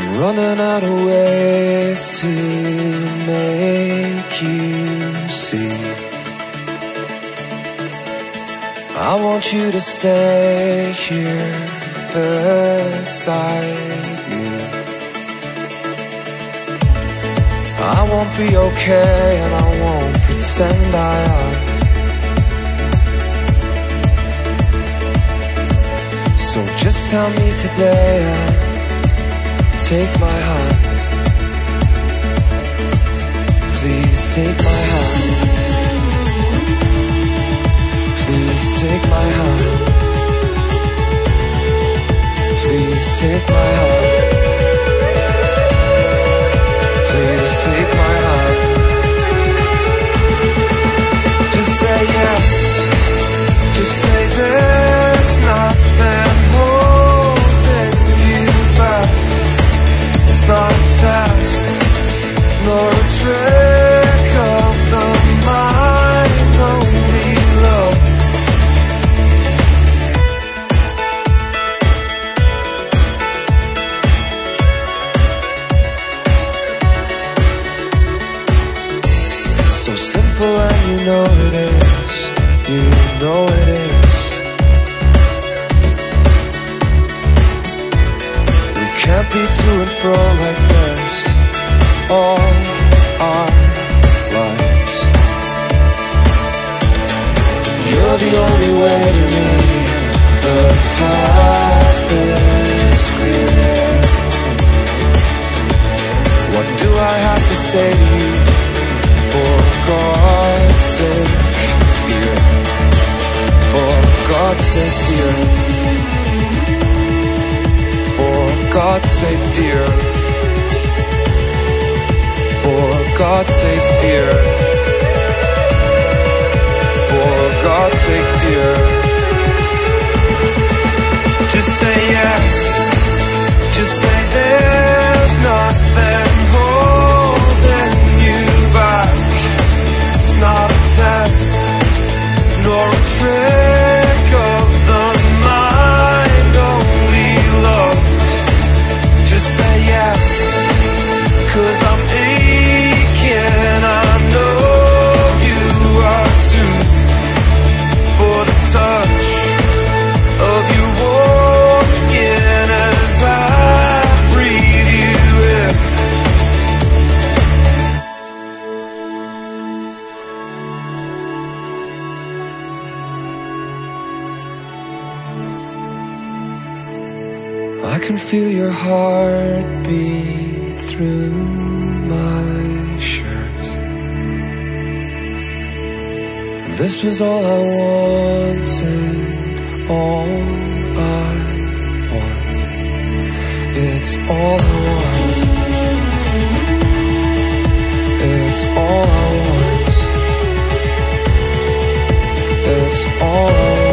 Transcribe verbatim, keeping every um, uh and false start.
running out of ways to make you see. I want you to stay here beside me. I won't be okay and I won't pretend I am. So just tell me today and take my hand. Please take my hand. Please take my hand. Please take my hand. Please take my hand. Just say yes. Just say there's nothing holding you back. It's not a test, nor a trick of the mind, only love. So simple and you know it is, you know it is. We can't be to and fro like this all our lives. You're the only way to me, the path is clear. What do I have to say to you? For God's sake, dear. For God's sake, dear. For God's sake, dear. For God's sake, dear. For God's sake, dear. Just say yes. Just say there's nothing holding you back. It's not a test, nor a trick of the mind, only love. Just say yes, 'cause I'm aching, I know you are too. For the touch of your warm skin as I breathe you in. I can feel your heartbeat through my shirt. And this was all I wanted, all I want. It's all I want. It's all I want. It's all I want.